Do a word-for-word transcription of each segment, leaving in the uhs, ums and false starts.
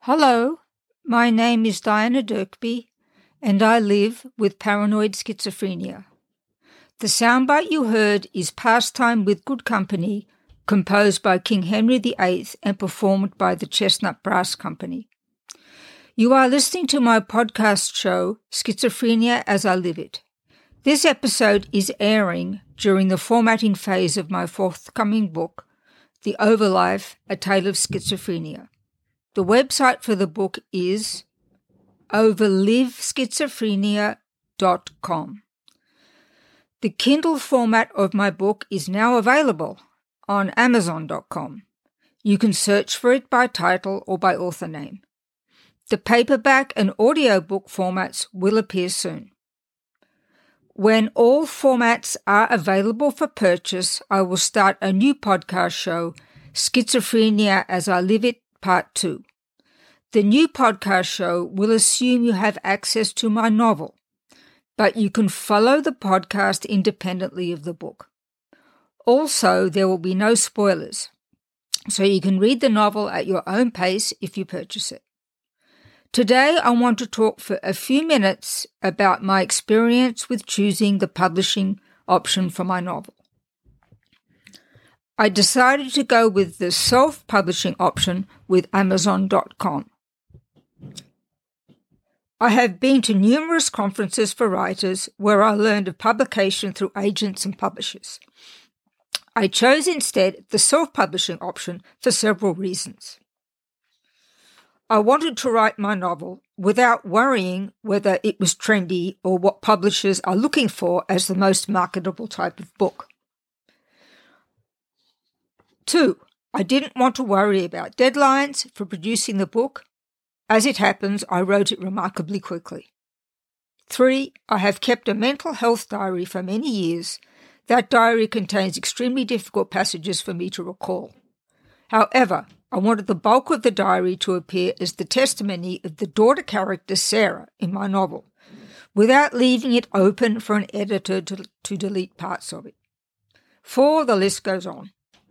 Hello, my name is Diana Dirkby, and I live with paranoid schizophrenia. The soundbite you heard is Pastime with Good Company, composed by King Henry the Eighth and performed by the Chestnut Brass Company. You are listening to my podcast show, Schizophrenia as I Live It. This episode is airing during the formatting phase of my forthcoming book, The Overlife, A Tale of Schizophrenia. The website for the book is overlive schizophrenia dot com. The Kindle format of my book is now available on amazon dot com. You can search for it by title or by author name. The paperback and audiobook formats will appear soon. When all formats are available for purchase, I will start a new podcast show, Schizophrenia as I Live It, Part two. The new podcast show will assume you have access to my novel, but you can follow the podcast independently of the book. Also, there will be no spoilers, so you can read the novel at your own pace if you purchase it. Today, I want to talk for a few minutes about my experience with choosing the publishing option for my novel. I decided to go with the self-publishing option with amazon dot com. I have been to numerous conferences for writers where I learned of publication through agents and publishers. I chose instead the self-publishing option for several reasons. I wanted to write my novel without worrying whether it was trendy or what publishers are looking for as the most marketable type of book. Two, I didn't want to worry about deadlines for producing the book. As it happens, I wrote it remarkably quickly. Three, I have kept a mental health diary for many years. That diary contains extremely difficult passages for me to recall. However, I wanted the bulk of the diary to appear as the testimony of the daughter character Sarah in my novel, without leaving it open for an editor to, to delete parts of it. Four, the list goes on.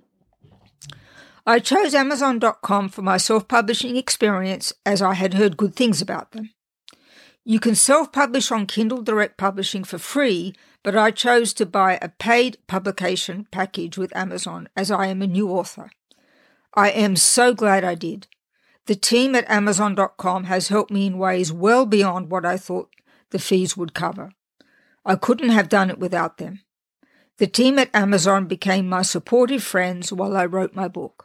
I chose amazon dot com for my self-publishing experience as I had heard good things about them. You can self-publish on Kindle Direct Publishing for free, but I chose to buy a paid publication package with Amazon as I am a new author. I am so glad I did. The team at amazon dot com has helped me in ways well beyond what I thought the fees would cover. I couldn't have done it without them. The team at Amazon became my supportive friends while I wrote my book.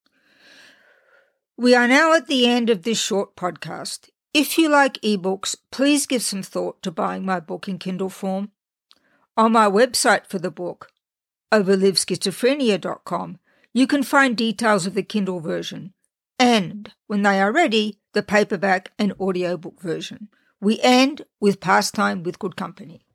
We are now at the end of this short podcast. If you like ebooks, please give some thought to buying my book in Kindle form. On my website for the book, overlive schizophrenia dot com, you can find details of the Kindle version and, when they are ready, the paperback and audiobook version. We end with Pastime with Good Company.